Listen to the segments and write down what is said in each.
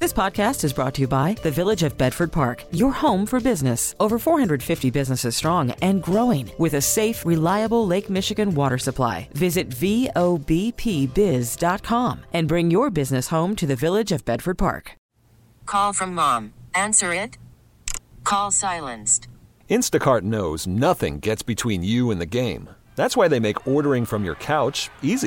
This podcast is brought to you by the Village of Bedford Park, your home for business. Over 450 businesses strong and growing with a safe, reliable Lake Michigan water supply. Visit VOBPBiz.com and bring your business home to the Village of Bedford Park. Call from mom. Answer it. Call silenced. Instacart knows nothing gets between you and the game. That's why they make ordering from your couch easy.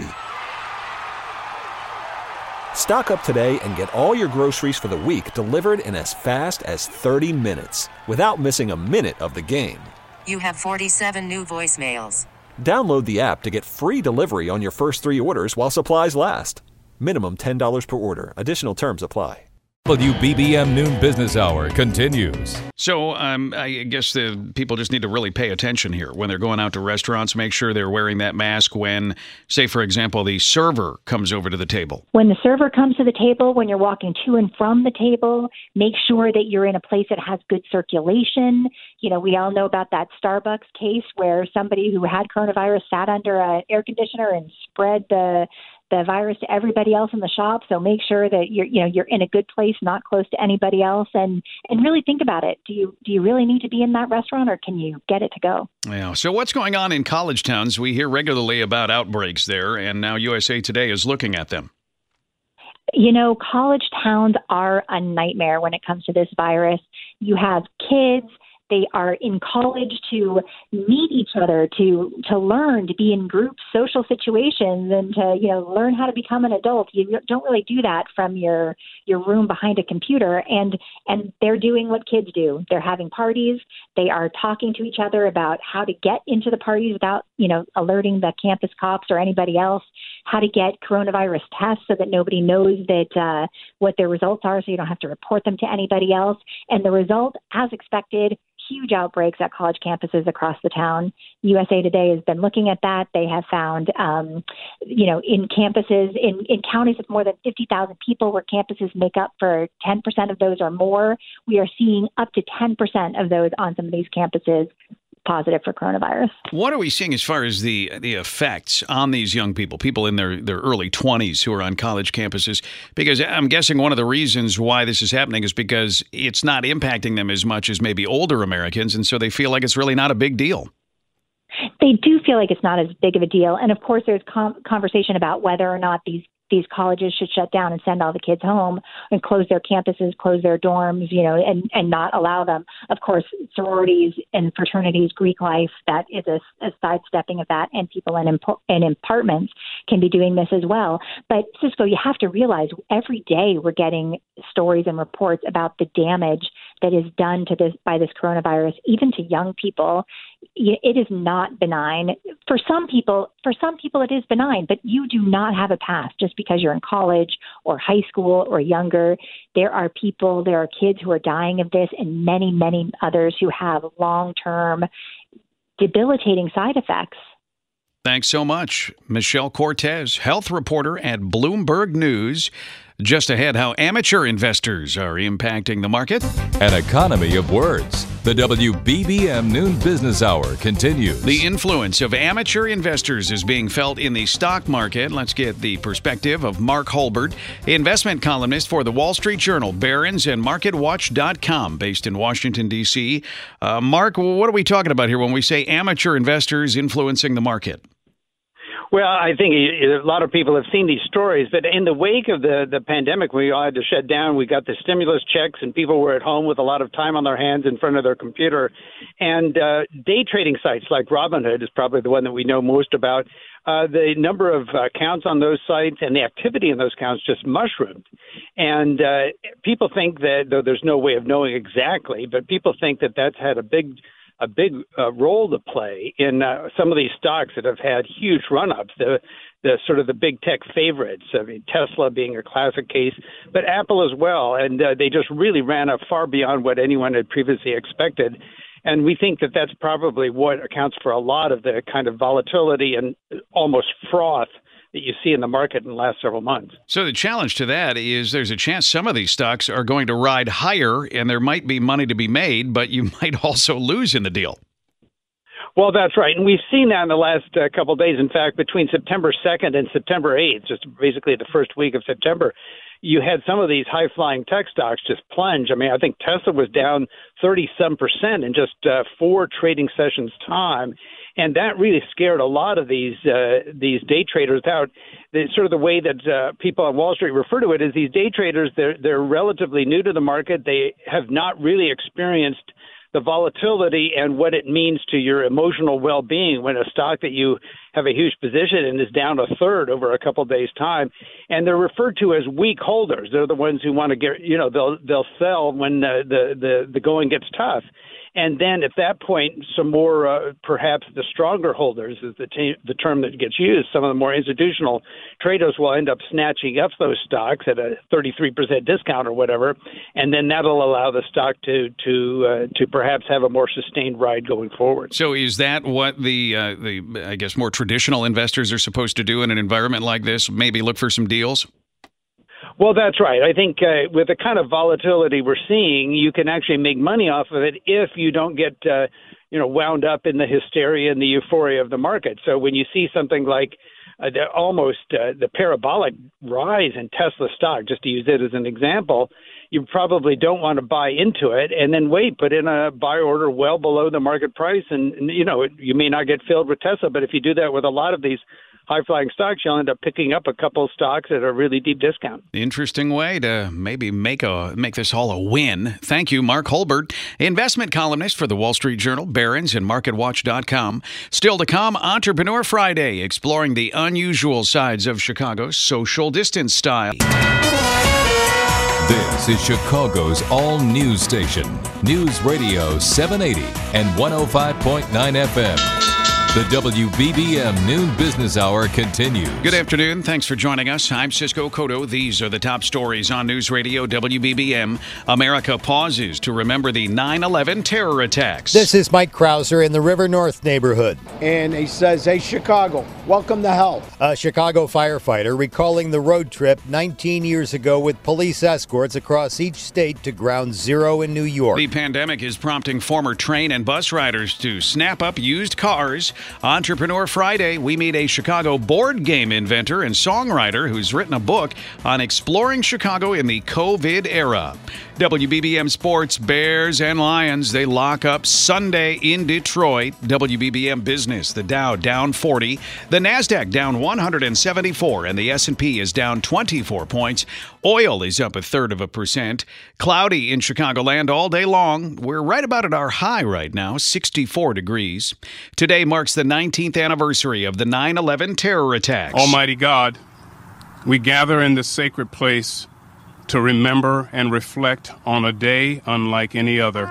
Stock up today and get all your groceries for the week delivered in as fast as 30 minutes without missing a minute of the game. You have 47 new voicemails. Download the app to get free delivery on your first 3 orders while supplies last. Minimum $10 per order. Additional terms apply. WBBM Noon Business Hour continues. So I guess the people just need to really pay attention here when they're going out to restaurants. Make sure they're wearing that mask when, say, for example, the server comes over to the table. When the server comes to the table, when you're walking to and from the table, make sure that you're in a place that has good circulation. You know, we all know about that Starbucks case where somebody who had coronavirus sat under an air conditioner and spread the virus to everybody else in the shop. So make sure that you're in a good place, not close to anybody else, and really think about it. Do you really need to be in that restaurant, or can you get it to go? Yeah. So what's going on in college towns? We hear regularly about outbreaks there, and now USA Today is looking at them. You know, college towns are a nightmare when it comes to this virus. You have kids. They are in college to meet each other, to learn, to be in group social situations, and to learn how to become an adult. You don't really do that from your room behind a computer. And they're doing what kids do. They're having parties. They are talking to each other about how to get into the parties without alerting the campus cops or anybody else. How to get coronavirus tests so that nobody knows that what their results are, so you don't have to report them to anybody else. And the result, as expected, huge outbreaks at college campuses across the town. USA Today has been looking at that. They have found, in campuses, in counties with more than 50,000 people where campuses make up for 10% of those or more, we are seeing up to 10% of those on some of these campuses positive for coronavirus. What are we seeing as far as the effects on these young people in their early 20s who are on college campuses? Because I'm guessing one of the reasons why this is happening is because it's not impacting them as much as maybe older Americans, and so they feel like it's really not a big deal. They do feel like it's not as big of a deal. And of course, there's conversation about whether or not these colleges should shut down and send all the kids home and close their campuses, close their dorms, and not allow them. Of course, sororities and fraternities, Greek life, that is a sidestepping of that, and people in apartments can be doing this as well. But Cisco, you have to realize every day we're getting stories and reports about the damage that is done to this by this coronavirus, even to young people. It is not benign. For some people it is benign, but you do not have a pass just because you're in college or high school or younger. There are kids who are dying of this, and many, many others who have long-term debilitating side effects. Thanks so much, Michelle Cortez, health reporter at Bloomberg News. Just ahead, how amateur investors are impacting the market. An economy of words. The WBBM Noon Business Hour continues. The influence of amateur investors is being felt in the stock market. Let's get the perspective of Mark Holbert, investment columnist for the Wall Street Journal, Barron's, and MarketWatch.com, based in Washington, D.C. Mark, what are we talking about here when we say amateur investors influencing the market? Well, I think a lot of people have seen these stories, but in the wake of the pandemic, we all had to shut down. We got the stimulus checks, and people were at home with a lot of time on their hands in front of their computer. And day trading sites like Robinhood is probably the one that we know most about. The number of accounts on those sites and the activity in those accounts just mushroomed. And people think that, though there's no way of knowing exactly, but people think that that's had a big role to play in some of these stocks that have had huge run-ups, the sort of the big tech favorites. I mean, Tesla being a classic case, but Apple as well. And they just really ran up far beyond what anyone had previously expected. And we think that that's probably what accounts for a lot of the kind of volatility and almost froth that you see in the market in the last several months. So the challenge to that is there's a chance some of these stocks are going to ride higher, and there might be money to be made, but you might also lose in the deal. Well, that's right. And we've seen that in the last couple of days. In fact, between September 2nd and September 8th, just basically the first week of September, you had some of these high-flying tech stocks just plunge. I mean, I think Tesla was down 30-some% in just 4 trading sessions time. And that really scared a lot of these day traders out. Sort of the way that people on Wall Street refer to it is these day traders, they're relatively new to the market. They have not really experienced the volatility and what it means to your emotional well-being when a stock that you have a huge position in is down a third over a couple of days' time. And they're referred to as weak holders. They're the ones who want to get, they'll sell when the going gets tough. And then at that point, some more, perhaps the stronger holders is the term that gets used. Some of the more institutional traders will end up snatching up those stocks at a 33% discount or whatever, and then that'll allow the stock to perhaps have a more sustained ride going forward. So is that what the I guess more traditional investors are supposed to do in an environment like this? Maybe look for some deals? Well, that's right. I think with the kind of volatility we're seeing, you can actually make money off of it if you don't get, wound up in the hysteria and the euphoria of the market. So when you see something like the parabolic rise in Tesla stock, just to use it as an example, you probably don't want to buy into it and then put in a buy order well below the market price. And, you may not get filled with Tesla, but if you do that with a lot of these high-flying stocks, you'll end up picking up a couple of stocks at a really deep discount. Interesting way to maybe make this all a win. Thank you, Mark Holbert, investment columnist for the Wall Street Journal, Barron's, and MarketWatch.com. Still to come, Entrepreneur Friday, exploring the unusual sides of Chicago's social distance style. This is Chicago's all-news station, News Radio 780 and 105.9 FM. The WBBM Noon Business Hour continues. Good afternoon. Thanks for joining us. I'm Cisco Cotto. These are the top stories on News Radio WBBM. America pauses to remember the 9/11 terror attacks. This is Mike Krauser in the River North neighborhood. And he says, hey, Chicago, welcome to hell. A Chicago firefighter recalling the road trip 19 years ago with police escorts across each state to Ground Zero in New York. The pandemic is prompting former train and bus riders to snap up used cars. Entrepreneur Friday, we meet a Chicago board game inventor and songwriter who's written a book on exploring Chicago in the COVID era. WBBM Sports, Bears and Lions, they lock up Sunday in Detroit. WBBM Business, the Dow down 40, the NASDAQ down 174, and the S&P is down 24 points. Oil is up 0.33%. Cloudy in Chicagoland all day long. We're right about at our high right now, 64 degrees. Today marks the 19th anniversary of the 9/11 terror attacks. Almighty God, we gather in this sacred place to remember and reflect on a day unlike any other.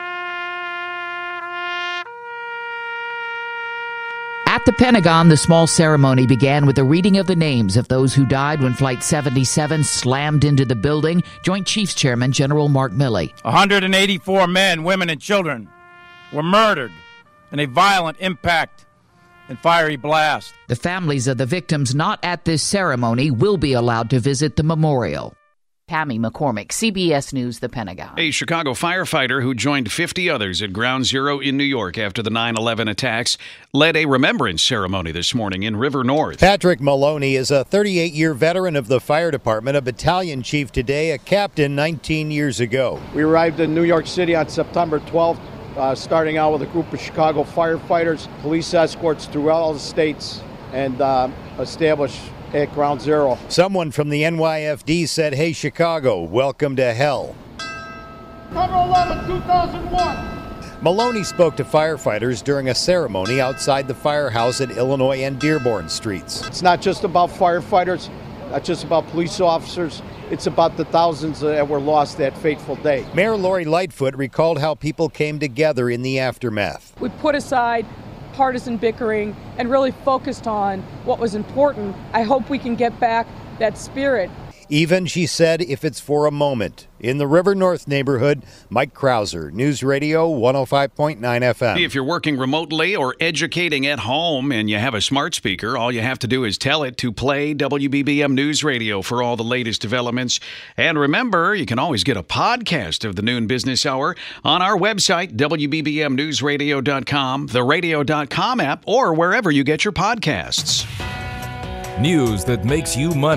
At the Pentagon, the small ceremony began with a reading of the names of those who died when Flight 77 slammed into the building. Joint Chiefs Chairman General Mark Milley. 184 men, women, and children were murdered in a violent impact and fiery blast. The families of the victims not at this ceremony will be allowed to visit the memorial. Pammy McCormick, CBS News, The Pentagon. A Chicago firefighter who joined 50 others at Ground Zero in New York after the 9/11 attacks led a remembrance ceremony this morning in River North. Patrick Maloney is a 38-year veteran of the fire department, a battalion chief today, a captain 19 years ago. We arrived in New York City on September 12th, starting out with a group of Chicago firefighters, police escorts throughout all the states, and established at Ground Zero. Someone from the NYFD said, hey, Chicago, welcome to hell. November 11, 2001. Maloney spoke to firefighters during a ceremony outside the firehouse at Illinois and Dearborn Streets. It's not just about firefighters, not just about police officers. It's about the thousands that were lost that fateful day. Mayor Lori Lightfoot recalled how people came together in the aftermath. We put aside partisan bickering and really focused on what was important. I hope we can get back that spirit. Even, she said, if it's for a moment. In the River North neighborhood, Mike Krauser, News Radio 105.9 FM. If you're working remotely or educating at home and you have a smart speaker, all you have to do is tell it to play WBBM News Radio for all the latest developments. And remember, you can always get a podcast of the Noon Business Hour on our website, WBBMNewsRadio.com, the Radio.com app, or wherever you get your podcasts. News that makes you money.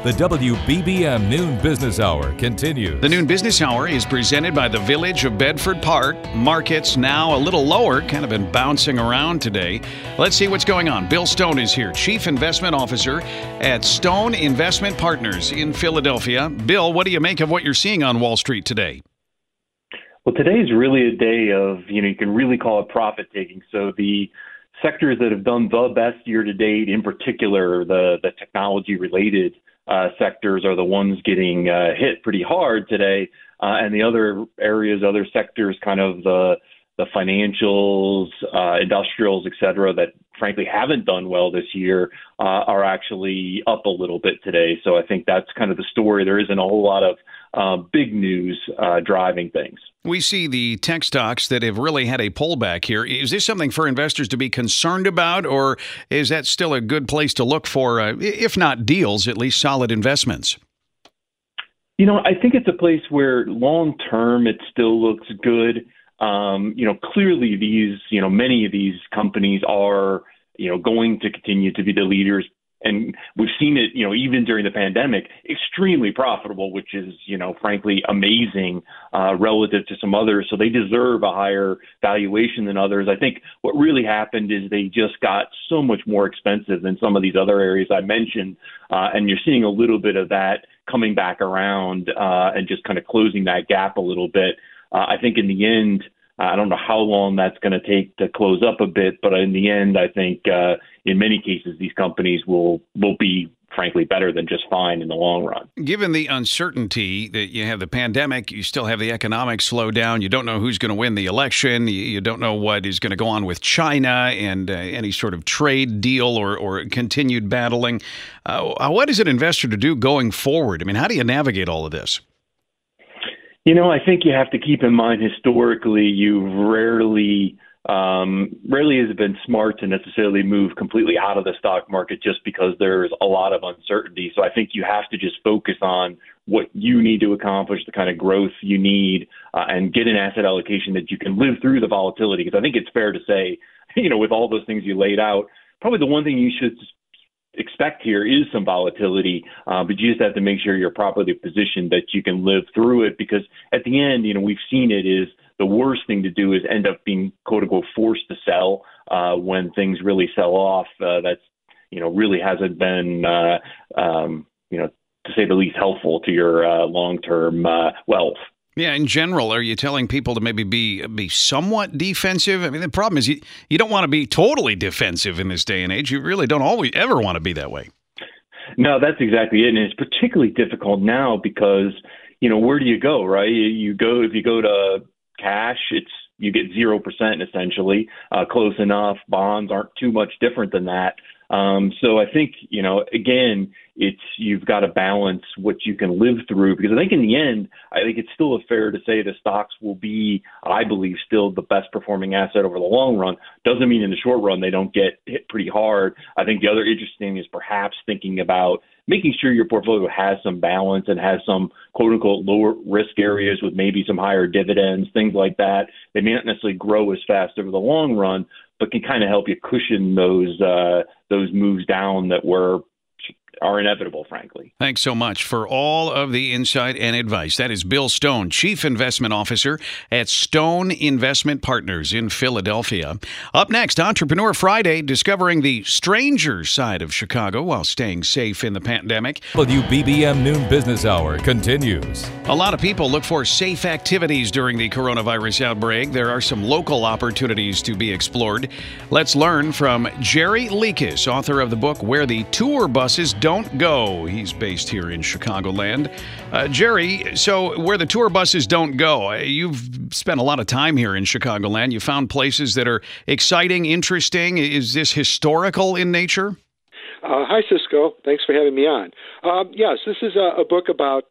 The WBBM Noon Business Hour continues. The Noon Business Hour is presented by the Village of Bedford Park. Markets now a little lower, kind of been bouncing around today. Let's see what's going on. Bill Stone is here, Chief Investment Officer at Stone Investment Partners in Philadelphia. Bill, what do you make of what you're seeing on Wall Street today? Well, today is really a day of, you can really call it profit taking. So the sectors that have done the best year to date, in particular, the technology related sectors are the ones getting hit pretty hard today. And the other areas, other sectors, kind of the financials, industrials, et cetera, that frankly haven't done well this year, are actually up a little bit today. So I think that's kind of the story. There isn't a whole lot of big news driving things. We see the tech stocks that have really had a pullback here. Is this something for investors to be concerned about, or is that still a good place to look for, if not deals, at least solid investments? I think it's a place where long term it still looks good. Clearly these, many of these companies are, going to continue to be the leaders. And we've seen it, even during the pandemic, extremely profitable, which is, frankly, amazing relative to some others. So they deserve a higher valuation than others. I think what really happened is they just got so much more expensive than some of these other areas I mentioned. And you're seeing a little bit of that coming back around and just kind of closing that gap a little bit. I think in the end, I don't know how long that's going to take to close up a bit, but in the end, I think in many cases, these companies will be, frankly, better than just fine in the long run. Given the uncertainty that you have the pandemic, you still have the economic slowdown, you don't know who's going to win the election, you don't know what is going to go on with China and any sort of trade deal or continued battling. What is an investor to do going forward? I mean, how do you navigate all of this? I think you have to keep in mind historically, you've rarely has it been smart to necessarily move completely out of the stock market just because there's a lot of uncertainty. So I think you have to just focus on what you need to accomplish, the kind of growth you need, and get an asset allocation that you can live through the volatility. Because I think it's fair to say, with all those things you laid out, probably the one thing you should expect here is some volatility, but you just have to make sure you're properly positioned that you can live through it, because at the end, we've seen it is the worst thing to do is end up being quote unquote forced to sell when things really sell off. That's, really hasn't been, to say the least, helpful to your long-term wealth. Yeah, in general, are you telling people to maybe be somewhat defensive? I mean, the problem is you don't want to be totally defensive in this day and age. You really don't always ever want to be that way. No, that's exactly it. And it's particularly difficult now because, where do you go, right? If you go to cash, you get 0% essentially, close enough. Bonds aren't too much different than that. So I think, again, you've got to balance what you can live through, because I think in the end, I think it's still fair to say the stocks will be, I believe, still the best performing asset over the long run. Doesn't mean in the short run they don't get hit pretty hard. I think the other interesting is perhaps thinking about making sure your portfolio has some balance and has some quote unquote lower risk areas with maybe some higher dividends, things like that. They may not necessarily grow as fast over the long run, but can kind of help you cushion those moves down that are inevitable, frankly. Thanks so much for all of the insight and advice. That is Bill Stone, Chief Investment Officer at Stone Investment Partners in Philadelphia. Up next, Entrepreneur Friday, discovering the stranger side of Chicago while staying safe in the pandemic. WBBM Noon Business Hour continues. A lot of people look for safe activities during the coronavirus outbreak. There are some local opportunities to be explored. Let's learn from Jerry Lekas, author of the book Where the Tour Buses Don't Go. He's based here in Chicagoland. Jerry, so where the tour buses don't go, you've spent a lot of time here in Chicagoland. You found places that are exciting, interesting. Is this historical in nature? Hi, Cisco. Thanks for having me on. Yes, this is a book about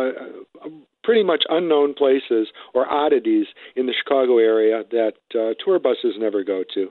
pretty much unknown places or oddities in the Chicago area that tour buses never go to.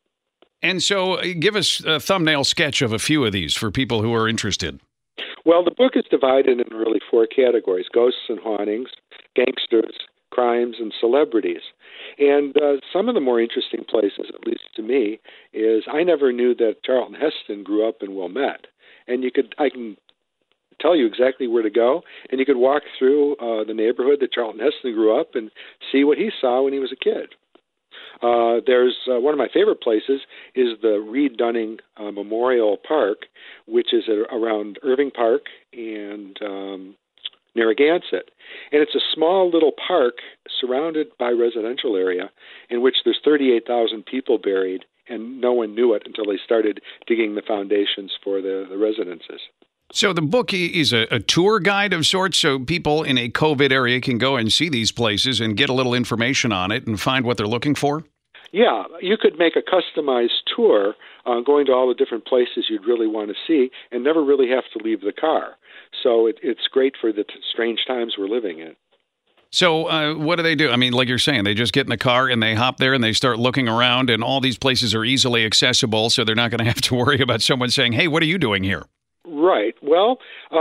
And so give us a thumbnail sketch of a few of these for people who are interested. Well, the book is divided into really four categories: ghosts and hauntings, gangsters, crimes, and celebrities. And some of the more interesting places, at least to me, is I never knew that Charlton Heston grew up in Wilmette. And I can tell you exactly where to go, and you could walk through the neighborhood that Charlton Heston grew up and see what he saw when he was a kid. There's one of my favorite places is the Reed Dunning Memorial Park, which is around Irving Park and Narragansett. And it's a small little park surrounded by residential area in which there's 38,000 people buried, and no one knew it until they started digging the foundations for the residences. So the book is a tour guide of sorts, so people in a COVID area can go and see these places and get a little information on it and find what they're looking for? Yeah, you could make a customized tour going to all the different places you'd really want to see and never really have to leave the car. So it's great for the strange times we're living in. So what do they do? I mean, like you're saying, they just get in the car and they hop there and they start looking around, and all these places are easily accessible, so they're not going to have to worry about someone saying, hey, what are you doing here? Right. Well,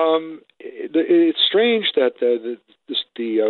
it's strange that the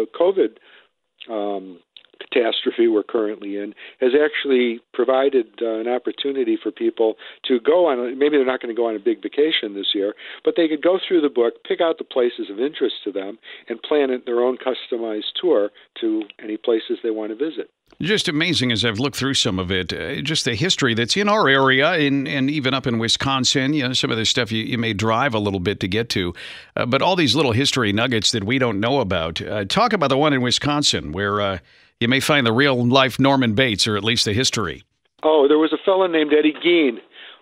COVID catastrophe we're currently in has actually provided an opportunity for people to go on, maybe they're not going to go on a big vacation this year, but they could go through the book, pick out the places of interest to them, and plan their own customized tour to any places they want to visit. Just amazing as I've looked through some of it, just the history that's in our area and even up in Wisconsin, some of the stuff you may drive a little bit to get to, but all these little history nuggets that we don't know about. Talk about the one in Wisconsin where you may find the real-life Norman Bates, or at least the history. Oh, there was a fellow named Eddie Gein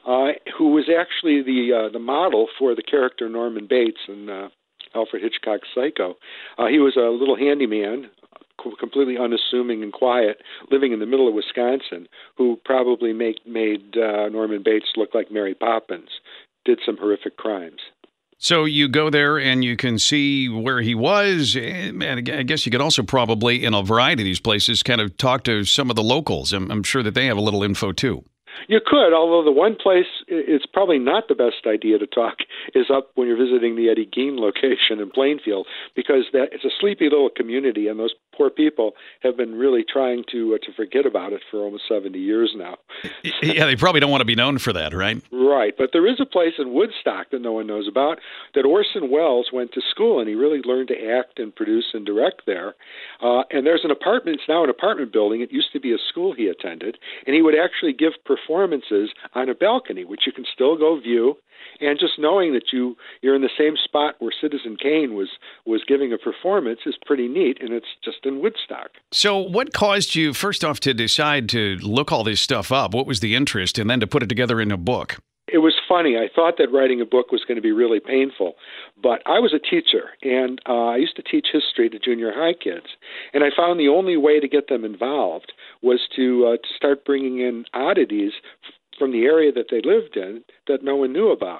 who was actually the model for the character Norman Bates in Alfred Hitchcock's Psycho. He was a little handyman, completely unassuming and quiet, living in the middle of Wisconsin, who probably made Norman Bates look like Mary Poppins, did some horrific crimes. So you go there and you can see where he was, and I guess you could also probably, in a variety of these places, kind of talk to some of the locals. I'm sure that they have a little info too. You could, although the one place it's probably not the best idea to talk is up when you're visiting the Eddie Gein location in Plainfield, because it's a sleepy little community, and those poor people have been really trying to forget about it for almost 70 years now. Yeah, they probably don't want to be known for that, right? Right, but there is a place in Woodstock that no one knows about that Orson Welles went to school, and he really learned to act and produce and direct there. And there's an apartment, it's now an apartment building. It used to be a school he attended, and he would actually give performances on a balcony, which you can still go view. And just knowing that you're in the same spot where Citizen Kane was giving a performance is pretty neat, and it's just in Woodstock. So what caused you, first off, to decide to look all this stuff up? What was the interest, and then to put it together in a book? It was funny. I thought that writing a book was going to be really painful, but I was a teacher, and I used to teach history to junior high kids, and I found the only way to get them involved was to start bringing in oddities from the area that they lived in that no one knew about.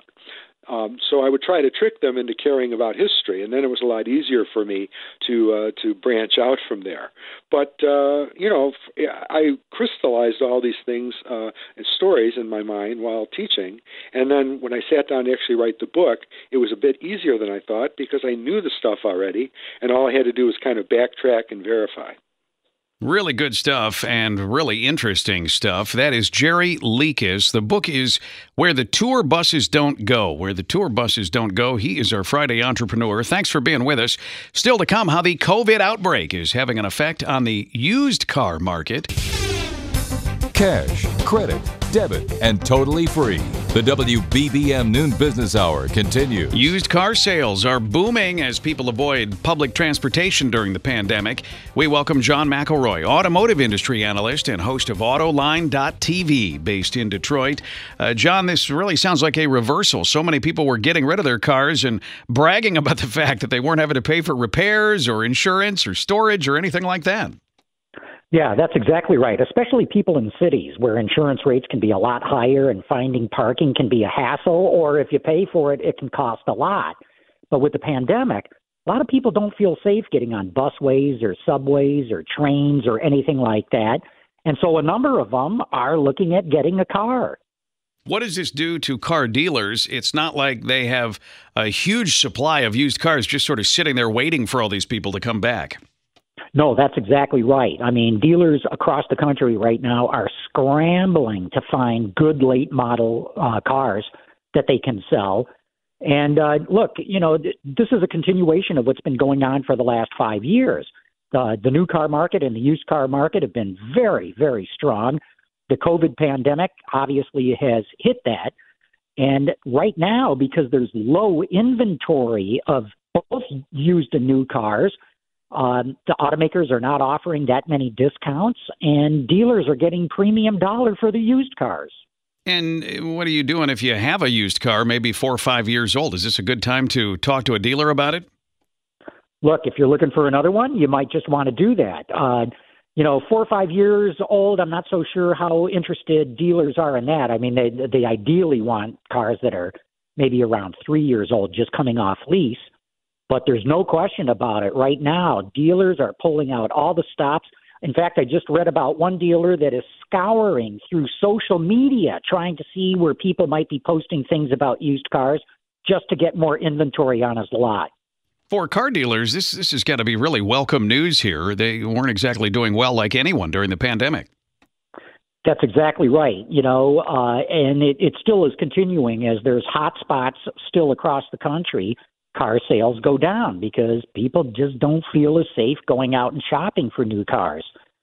So I would try to trick them into caring about history, and then it was a lot easier for me to branch out from there. But I crystallized all these things and stories in my mind while teaching, and then when I sat down to actually write the book, it was a bit easier than I thought because I knew the stuff already, and all I had to do was kind of backtrack and verify. Really good stuff and really interesting stuff. That is Jerry Lekas. The book is Where the Tour Buses Don't Go. Where the Tour Buses Don't Go. He is our Friday entrepreneur. Thanks for being with us. Still to come, how the COVID outbreak is having an effect on the used car market. Cash, credit, debit, and totally free. The WBBM Noon Business Hour continues. Used car sales are booming as people avoid public transportation during the pandemic. We welcome John McElroy, automotive industry analyst and host of Autoline.tv, based in Detroit. John, this really sounds like a reversal. So many people were getting rid of their cars and bragging about the fact that they weren't having to pay for repairs or insurance or storage or anything like that. Yeah, that's exactly right, especially people in cities where insurance rates can be a lot higher and finding parking can be a hassle, or if you pay for it, it can cost a lot. But with the pandemic, a lot of people don't feel safe getting on busways or subways or trains or anything like that. And so a number of them are looking at getting a car. What does this do to car dealers? It's not like they have a huge supply of used cars just sort of sitting there waiting for all these people to come back. No, that's exactly right. I mean, dealers across the country right now are scrambling to find good late model cars that they can sell. And look, this is a continuation of what's been going on for the last 5 years. The new car market and the used car market have been very, very strong. The COVID pandemic obviously has hit that. And right now, because there's low inventory of both used and new cars, the automakers are not offering that many discounts, and dealers are getting premium dollar for the used cars. And what are you doing if you have a used car, maybe 4 or 5 years old? Is this a good time to talk to a dealer about it? Look, if you're looking for another one, you might just want to do that. 4 or 5 years old, I'm not so sure how interested dealers are in that. I mean, they ideally want cars that are maybe around 3 years old, just coming off lease. But there's no question about it. Right now, dealers are pulling out all the stops. In fact, I just read about one dealer that is scouring through social media, trying to see where people might be posting things about used cars just to get more inventory on his lot. For car dealers, this has got to be really welcome news here. They weren't exactly doing well like anyone during the pandemic. That's exactly right. And it still is continuing as there's hot spots still across the country. Car sales go down because people just don't feel as safe going out and shopping for new cars.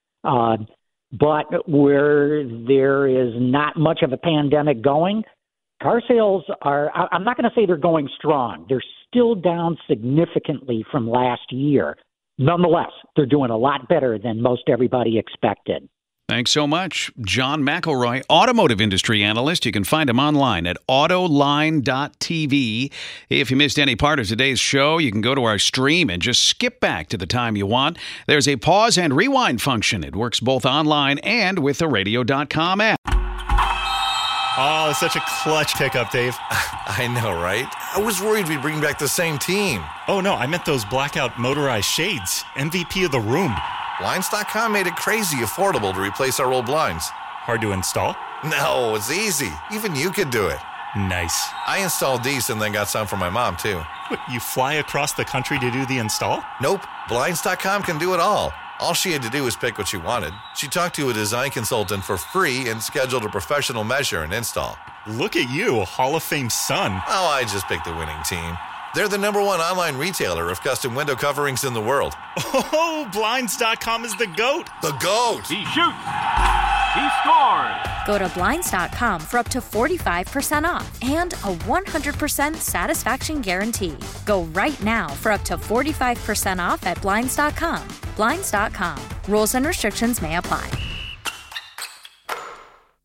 But where there is not much of a pandemic going, car sales I'm not going to say they're going strong. They're still down significantly from last year. Nonetheless, they're doing a lot better than most everybody expected. Thanks so much. John McElroy, automotive industry analyst. You can find him online at autoline.tv. If you missed any part of today's show, you can go to our stream and just skip back to the time you want. There's a pause and rewind function. It works both online and with the radio.com app. Oh, it's such a clutch pickup, Dave. I know, right? I was worried we'd bring back the same team. Oh, no, I meant those blackout motorized shades. MVP of the room. Blinds.com made it crazy affordable to replace our old blinds. Hard to install? No, it's easy. Even you could do it. Nice. I installed these and then got some for my mom, too. What, you fly across the country to do the install? Nope. Blinds.com can do it all. All she had to do was pick what she wanted. She talked to a design consultant for free and scheduled a professional measure and install. Look at you, Hall of Fame son. Oh, I just picked the winning team. They're the #1 online retailer of custom window coverings in the world. Oh, Blinds.com is the GOAT. The GOAT. He shoots. He scores. Go to Blinds.com for up to 45% off and a 100% satisfaction guarantee. Go right now for up to 45% off at Blinds.com. Blinds.com. Rules and restrictions may apply.